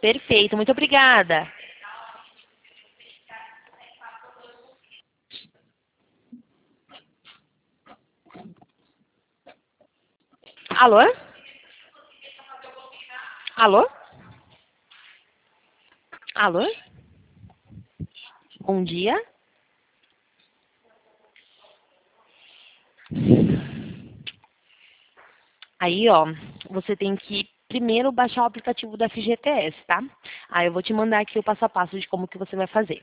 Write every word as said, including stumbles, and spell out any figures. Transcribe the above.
Perfeito, muito obrigada. Alô? Alô? Alô? Bom dia. Aí, ó, você tem que primeiro baixar o aplicativo da F G T S, tá? Aí eu vou te mandar aqui o passo a passo de como que você vai fazer.